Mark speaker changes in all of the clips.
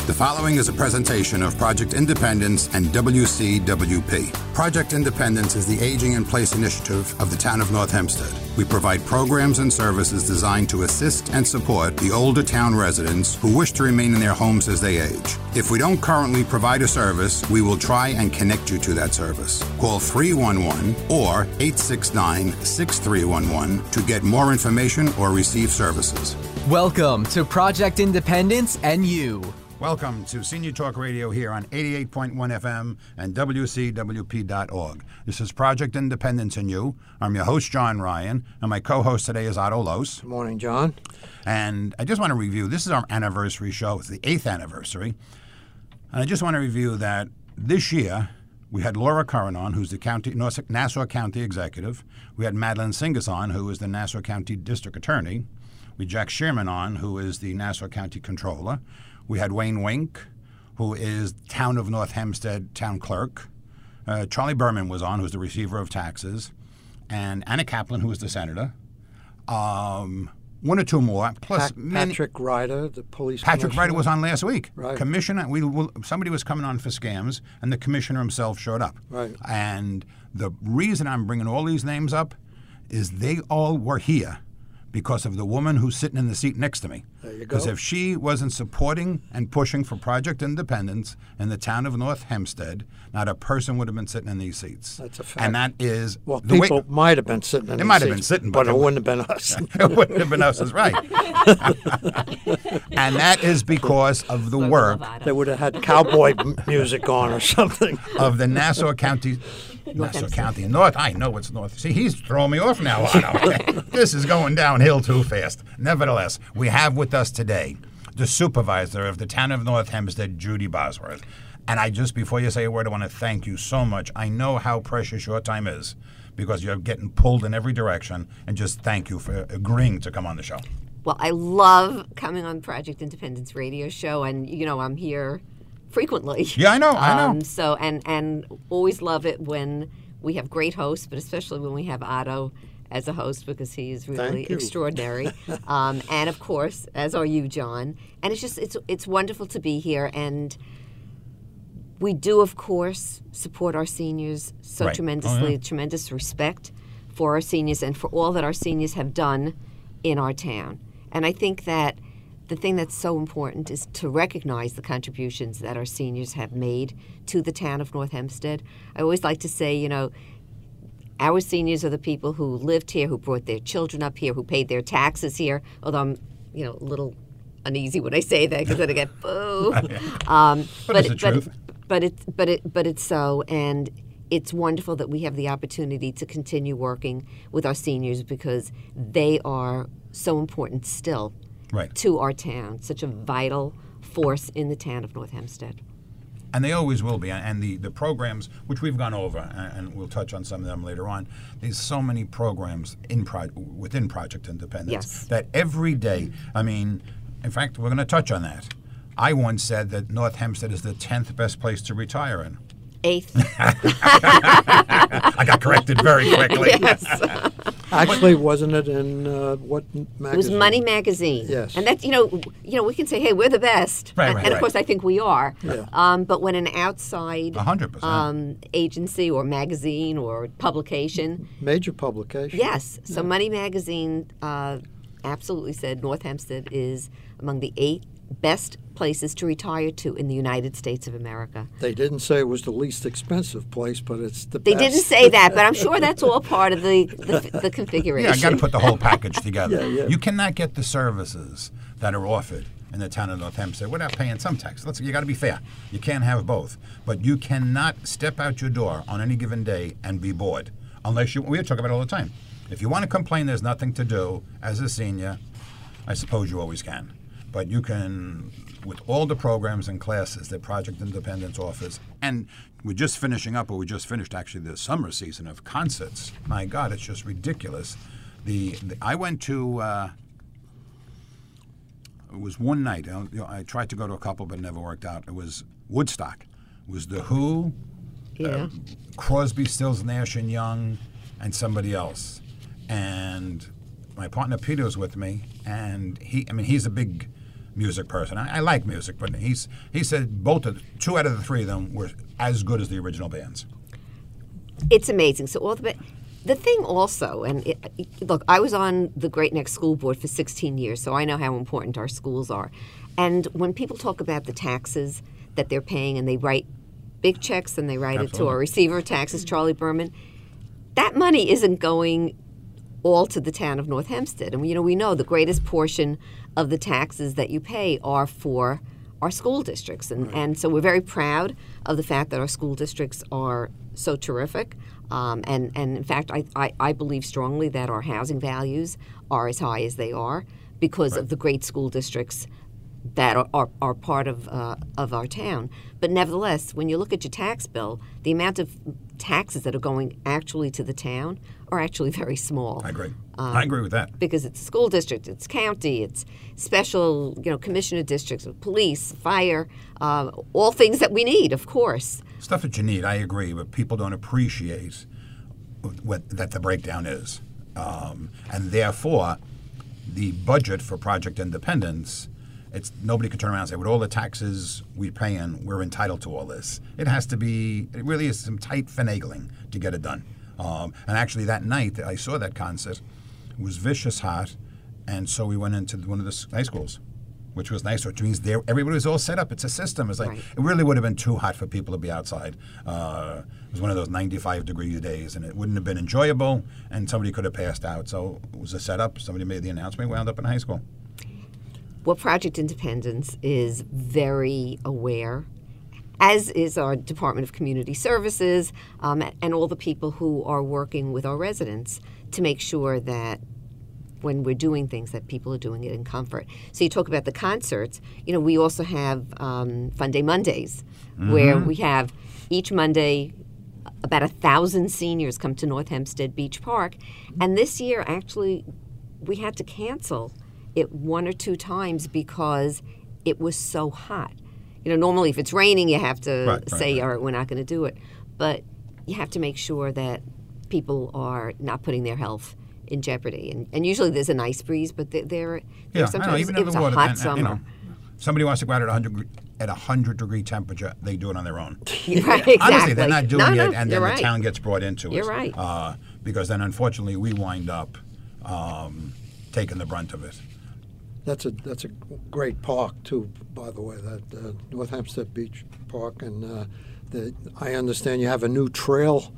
Speaker 1: The following is a presentation of Project Independence and WCWP. Project Independence is the Aging in Place initiative of the town of North Hempstead. We provide programs and services designed to assist and support the older town residents who wish to remain in their homes as they age. If we don't currently provide a service, we will try and connect you to that service. Call 311 or 869-6311 to get more information or receive services.
Speaker 2: Welcome to Project Independence and You.
Speaker 1: Welcome to Senior Talk Radio here on 88.1 FM and WCWP.org. This is Project Independence and You. I'm your host, John Ryan, and my co-host today is Otto Los.
Speaker 3: Good morning, John.
Speaker 1: And I just want to review, this is our anniversary show. It's the 8th anniversary. And I just want to review that this year we had Laura Curran on, who's the Nassau County Executive. We had Madeline Singas on, who is the Nassau County District Attorney. We had Jack Shearman on, who is the Nassau County Controller. We had Wayne Wink, who is Town of North Hempstead Town Clerk. Charlie Berman was on, who's the Receiver of Taxes. And Anna Kaplan, who is the Senator. One or two more. Plus
Speaker 3: Patrick Ryder, the police
Speaker 1: Patrick Ryder was on last week.
Speaker 3: Right.
Speaker 1: Commissioner, somebody was coming on for scams, and the commissioner himself showed up.
Speaker 3: Right.
Speaker 1: And the reason I'm bringing all these names up is they all were here because of the woman who's sitting in the seat next to me.
Speaker 3: There you go.
Speaker 1: Because if she wasn't supporting and pushing for Project Independence in the town of North Hempstead, not a person would have been sitting in these seats.
Speaker 3: That's a fact.
Speaker 1: And that is...
Speaker 3: Well, people might have been sitting in these seats.
Speaker 1: They might have been sitting,
Speaker 3: but it wouldn't have been us.
Speaker 1: It wouldn't have been us, is right. And that is because of the work...
Speaker 3: They would have had cowboy music on or something.
Speaker 1: ...of the Nassau County... Nassau County. North, I know it's North. See, he's throwing me off now, Otto. This is going downhill too fast. Nevertheless, we have with us today the supervisor of the town of North Hempstead, Judy Bosworth. And before you say a word, I want to thank you so much. I know how precious your time is because you're getting pulled in every direction. And just thank you for agreeing to come on the show.
Speaker 4: Well, I love coming on Project Independence radio show. And, I'm here frequently.
Speaker 1: Yeah, I know.
Speaker 4: So and always love it when we have great hosts, but especially when we have Otto as a host because he is really extraordinary. And of course, as are you, John. And it's wonderful to be here. And we do, of course, support our seniors so tremendously.
Speaker 1: Oh, yeah.
Speaker 4: Tremendous respect for our seniors and for all that our seniors have done in our town. And I think that the thing that's so important is to recognize the contributions that our seniors have made to the town of North Hempstead. I always like to say, our seniors are the people who lived here, who brought their children up here, who paid their taxes here, although I'm, a little uneasy when I say that because then I get boo. But it's so, and it's wonderful that we have the opportunity to continue working with our seniors because they are so important still.
Speaker 1: Right.
Speaker 4: To our town, such a vital force in the town of North Hempstead.
Speaker 1: And they always will be. And the programs, which we've gone over, and we'll touch on some of them later on, there's so many programs within Project Independence that every day, in fact, we're going to touch on that. I once said that North Hempstead is the 10th best place to retire in.
Speaker 4: 8th.
Speaker 1: I got corrected very quickly.
Speaker 4: Yes.
Speaker 3: Actually, wasn't it in what magazine?
Speaker 4: It was Money Magazine.
Speaker 3: Yes.
Speaker 4: And that, we can say, hey, we're the best.
Speaker 1: Right.
Speaker 4: Of course, I think we are.
Speaker 3: Yeah.
Speaker 4: But when an outside
Speaker 1: 100%.
Speaker 4: Agency or magazine or publication.
Speaker 3: Major publication.
Speaker 4: Yes. So Money Magazine absolutely said North Hempstead is among the 8 best places to retire to in the United States of America.
Speaker 3: They didn't say it was the least expensive place, but it's the
Speaker 4: They
Speaker 3: best.
Speaker 4: didn't say that, but I'm sure that's all part of the configuration.
Speaker 1: Yeah, I got to put the whole package together.
Speaker 3: Yeah.
Speaker 1: You cannot get the services that are offered in the town of North Hempstead without paying some tax. You got to be fair. You can't have both. But you cannot step out your door on any given day and be bored. Unless we talk about it all the time. If you want to complain there's nothing to do as a senior, I suppose you always can. But you can, with all the programs and classes that Project Independence offers, and we're just finishing up, or we just finished actually the summer season of concerts. My God, it's just ridiculous. I went to, it was one night. I tried to go to a couple, but it never worked out. It was Woodstock. It was The Who, Crosby, Stills, Nash and Young, and somebody else. And my partner Peter was with me, and he's a big music person. I like music, but he said two out of the three of them were as good as the original bands.
Speaker 4: It's amazing. So the thing also, look, I was on the Great Neck School Board for 16 years, so I know how important our schools are. And when people talk about the taxes that they're paying, and they write big checks and they write it to our receiver of taxes, Charlie Berman, that money isn't going all to the town of North Hempstead. And we know the greatest portion of the taxes that you pay are for our school districts. And so we're very proud of the fact that our school districts are so terrific. And in fact, I believe strongly that our housing values are as high as they are because of the great school districts that are part of our town. But nevertheless, when you look at your tax bill, the amount of taxes that are going actually to the town are actually very small.
Speaker 1: I agree. I agree with that.
Speaker 4: Because it's a school district, it's county, it's special, commissioner districts, police, fire, all things that we need, of course.
Speaker 1: Stuff that you need, I agree, but people don't appreciate that the breakdown is. And therefore, the budget for Project Independence, nobody can turn around and say, with all the taxes we pay in, we're entitled to all this. It really is some tight finagling to get it done. And actually that night that I saw that concert, it was vicious hot, and so we went into one of the high schools, which was nice, which means everybody was all set up. It's a system. It's like, It really would have been too hot for people to be outside. It was one of those 95-degree days, and it wouldn't have been enjoyable, and somebody could have passed out. So it was a setup. Somebody made the announcement, wound up in high school.
Speaker 4: Well, Project Independence is very aware, as is our Department of Community Services, and all the people who are working with our residents to make sure that when we're doing things that people are doing it in comfort. So you talk about the concerts. We also have Fun Day Mondays, where we have each Monday about 1,000 seniors come to North Hempstead Beach Park. And this year, actually, we had to cancel it one or two times because it was so hot. Normally if it's raining, you have to say, all right, we're not going to do it. But you have to make sure that people are not putting their health in jeopardy. And usually there's a nice breeze, but there sometimes
Speaker 1: even
Speaker 4: it's a hot summer.
Speaker 1: Somebody wants to go out at 100-degree temperature, they do it on their own.
Speaker 4: Right, exactly.
Speaker 1: Honestly, they're not doing it, and then
Speaker 4: the
Speaker 1: town gets brought into it.
Speaker 4: You're right.
Speaker 1: Because then, unfortunately, we wind up taking the brunt of it.
Speaker 3: That's a great park too, by the way, that North Hempstead Beach Park, and I understand you have a new trail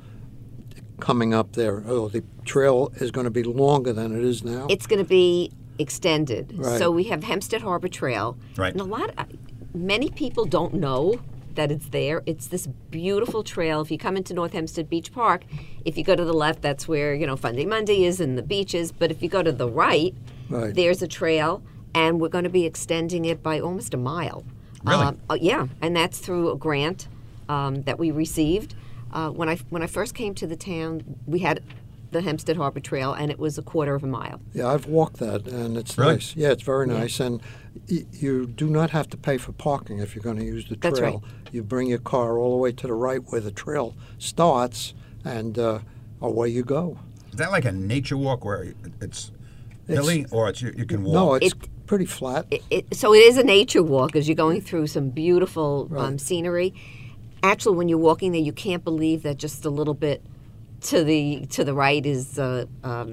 Speaker 3: coming up there. Oh, the trail is going to be longer than it is now.
Speaker 4: It's going to be extended.
Speaker 3: Right.
Speaker 4: So we have Hempstead Harbor Trail,
Speaker 1: right.
Speaker 4: And many people don't know that it's there. It's this beautiful trail. If you come into North Hempstead Beach Park, if you go to the left, that's where Fun Day Monday is and the beaches. But if you go to the right, there's a trail. And we're going to be extending it by almost a mile.
Speaker 1: Really?
Speaker 4: Yeah, and that's through a grant that we received. When I first came to the town, we had the Hempstead Harbor Trail, and it was a quarter of a mile.
Speaker 3: Yeah, I've walked that, and it's
Speaker 1: really?
Speaker 3: Nice. Yeah, it's very nice. And you do not have to pay for parking if you're going to use the trail.
Speaker 4: That's right.
Speaker 3: You bring your car all the way to the right where the trail starts, and away you go.
Speaker 1: Is that like a nature walk where it's hilly, or you can walk?
Speaker 3: No, it's pretty flat.
Speaker 4: So it is a nature walk as you're going through some beautiful scenery. Actually, when you're walking there, you can't believe that just a little bit to the right is
Speaker 3: the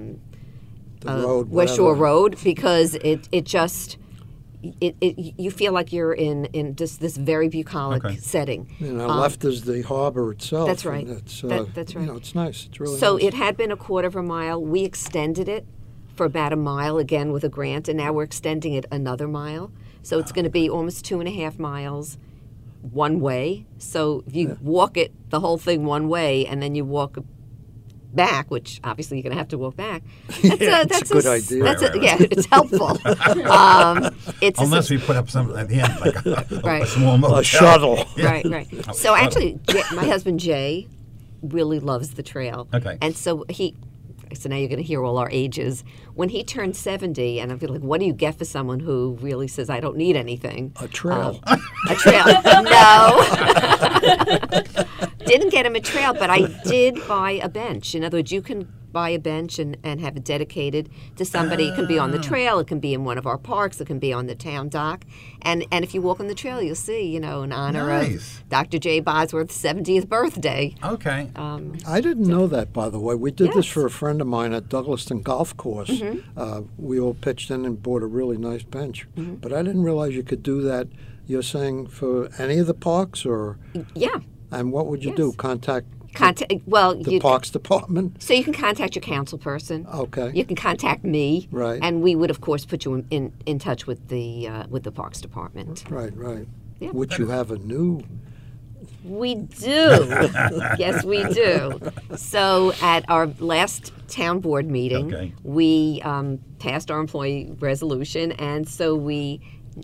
Speaker 3: road,
Speaker 4: West Shore Road, because it just you feel like you're in just this very bucolic setting.
Speaker 3: Left is the harbor itself.
Speaker 4: That's right.
Speaker 3: It's,
Speaker 4: that's right.
Speaker 3: It's nice. It's really
Speaker 4: so
Speaker 3: nice.
Speaker 4: It had been a quarter of a mile. We extended it for about a mile, again with a grant, and now we're extending it another mile. So it's going to be almost 2.5 miles one way. So if you walk it, the whole thing one way, and then you walk back, which obviously you're going to have to walk back.
Speaker 3: That's a good idea.
Speaker 4: Yeah, it's helpful.
Speaker 1: Unless we put up something at the end, like a small motel.
Speaker 3: A shuttle.
Speaker 4: Yeah. Right. So actually, my husband Jay really loves the trail.
Speaker 1: Okay.
Speaker 4: And so so now you're going to hear all our ages. When he turned 70, and I feel like, what do you get for someone who really says, I don't need anything?
Speaker 3: A trail.
Speaker 4: A trail. No. Didn't get him a trail, but I did buy a bench. In other words, you can buy a bench and have it dedicated to somebody. It can be on the trail. It can be in one of our parks. It can be on the town dock. And if you walk on the trail, you'll see, in honor
Speaker 1: Nice.
Speaker 4: of Dr. J. Bosworth's 70th birthday.
Speaker 1: Okay.
Speaker 3: I didn't know that, by the way. We did this
Speaker 4: Yes.
Speaker 3: for a friend of mine at Douglaston Golf Course. We all pitched in and bought a really nice bench. But I didn't realize you could do that. You're saying for any of the parks, or
Speaker 4: Yeah.
Speaker 3: and what would you do?
Speaker 4: Yes.
Speaker 3: Contact
Speaker 4: The
Speaker 3: the Parks Department?
Speaker 4: So you can contact your council person.
Speaker 3: Okay.
Speaker 4: You can contact me.
Speaker 3: Right.
Speaker 4: And we would, of course, put you in touch with the Parks Department.
Speaker 3: Right, right.
Speaker 4: Yeah.
Speaker 3: Which you have a new.
Speaker 4: We do. Yes, we do. So at our last town board meeting,
Speaker 1: Okay.
Speaker 4: we passed our employee resolution, and so we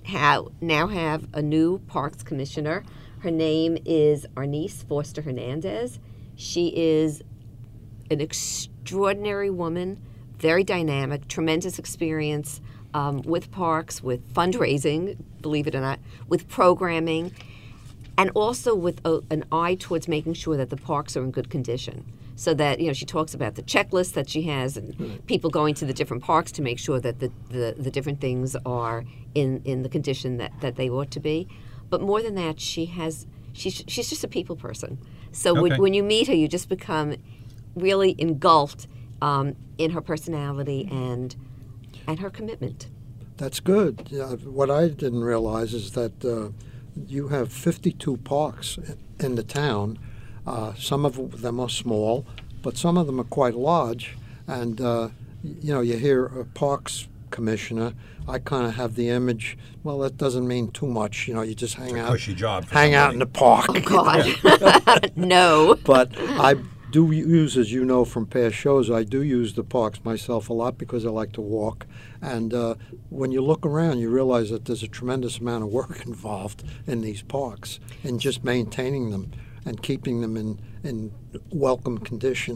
Speaker 4: now have a new parks commissioner. Her name is Arnice Foster Hernandez. She is an extraordinary woman, very dynamic, tremendous experience with parks, with fundraising, believe it or not, with programming, and also with an eye towards making sure that the parks are in good condition. So that, she talks about the checklist that she has and people going to the different parks to make sure that the different things are in the condition that they ought to be. But more than that, she's just a people person. So
Speaker 1: Okay.
Speaker 4: when you meet her, you just become really engulfed in her personality and her commitment.
Speaker 3: That's good. What I didn't realize is that you have 52 parks in the town. Some of them are small, but some of them are quite large. And, you hear a parks commissioner, I kind of have the image, well, that doesn't mean too much. You just hang out.
Speaker 1: Cushy job. For
Speaker 3: Hang out
Speaker 1: somebody.
Speaker 3: in the park.
Speaker 4: Oh, God. No.
Speaker 3: But I do use, as you know from past shows, I do use the parks myself a lot because I like to walk. And when you look around, you realize that there's a tremendous amount of work involved in these parks and just maintaining them and keeping them in welcome condition.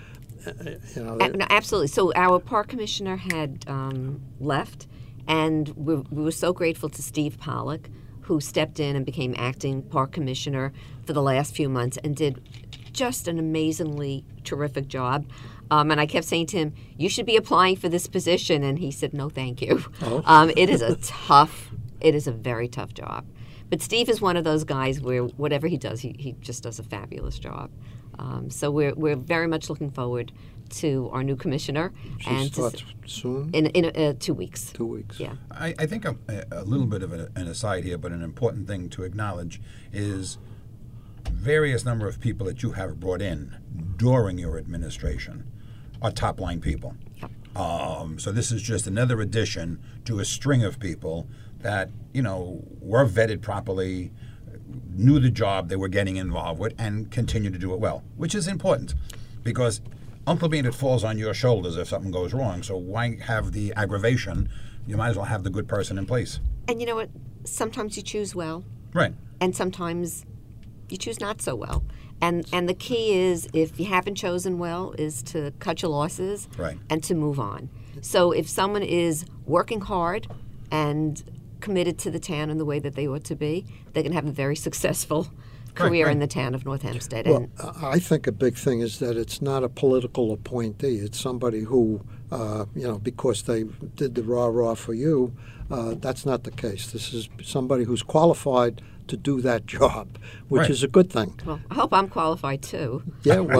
Speaker 4: No, absolutely. So our park commissioner had left, and we were so grateful to Steve Pollock, who stepped in and became acting park commissioner for the last few months and did just an amazingly terrific job. And I kept saying to him, "You should be applying for this position," and he said, "No, thank you."
Speaker 3: Oh.
Speaker 4: It is a very tough job. But Steve is one of those guys where whatever he does, he just does a fabulous job. So we're very much looking forward to our new commissioner.
Speaker 3: She starts soon?
Speaker 4: In 2 weeks.
Speaker 3: 2 weeks.
Speaker 4: Yeah.
Speaker 1: I think a little bit of an aside here, but an important thing to acknowledge is various number of people that you have brought in during your administration are top-line people.
Speaker 4: Yep.
Speaker 1: So this is just another addition to a string of people that, were vetted properly, knew the job they were getting involved with, and continue to do it well, which is important because ultimately it falls on your shoulders if something goes wrong. So why have the aggravation? You might as well have the good person in place.
Speaker 4: And you know what? Sometimes you choose well,
Speaker 1: Right.
Speaker 4: and sometimes you choose not so well. And the key is, if you haven't chosen well, is to cut your losses
Speaker 1: Right.
Speaker 4: and to move on. So if someone is working hard and committed to the town in the way that they ought to be, they can have a very successful career
Speaker 1: right.
Speaker 4: in the town of North Hempstead.
Speaker 3: Well, I think a big thing is that it's not a political appointee. It's somebody who, because they did the rah-rah for you, that's not the case. This is somebody who's qualified to do that job, which
Speaker 1: Right.
Speaker 3: is a good thing.
Speaker 4: Well, I hope I'm qualified too.
Speaker 3: Yeah, well,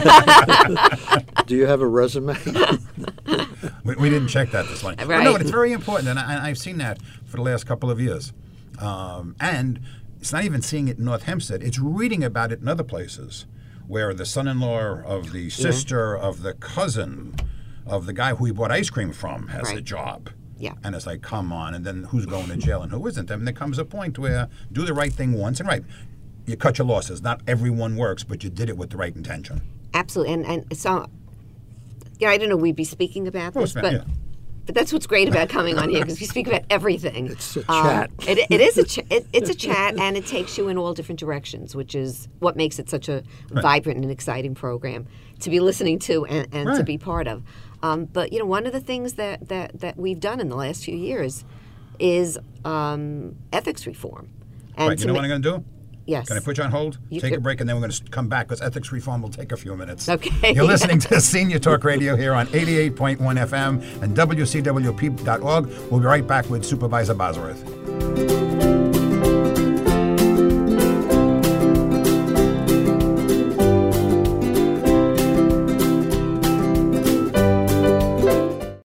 Speaker 3: do you have a resume?
Speaker 1: We didn't check that this morning.
Speaker 4: Right.
Speaker 1: But no, but it's very important, and I've seen that for the last couple of years. And it's not even seeing it in North Hempstead. It's reading about it in other places where the son-in-law of the sister of the cousin of the guy who he bought ice cream from has a
Speaker 4: Right.
Speaker 1: job.
Speaker 4: Yeah.
Speaker 1: And it's like, come on, and then who's going to jail and who isn't? I mean, there comes a point where do the right thing once, and you cut your losses. Not everyone works, but you did it with the right intention.
Speaker 4: Absolutely. And so, I don't know we'd be speaking about this,
Speaker 1: course, yeah.
Speaker 4: but that's what's great about coming on here, because we speak about everything.
Speaker 3: It's a chat.
Speaker 4: It is it's a chat, and it takes you in all different directions, which is what makes it such a vibrant and exciting program to be listening to and to
Speaker 1: Right.
Speaker 4: be part of. But one of the things that we've done in the last few years is ethics reform. And
Speaker 1: Right, you know what I'm going to do?
Speaker 4: Yes.
Speaker 1: Can I put you on hold?
Speaker 4: You
Speaker 1: Take a
Speaker 4: could.
Speaker 1: break, and then we're going to come back because ethics reform will take a few minutes.
Speaker 4: Okay.
Speaker 1: You're listening to Senior Talk Radio here on 88.1 FM and WCWP.org. We'll be right back with Supervisor Bosworth.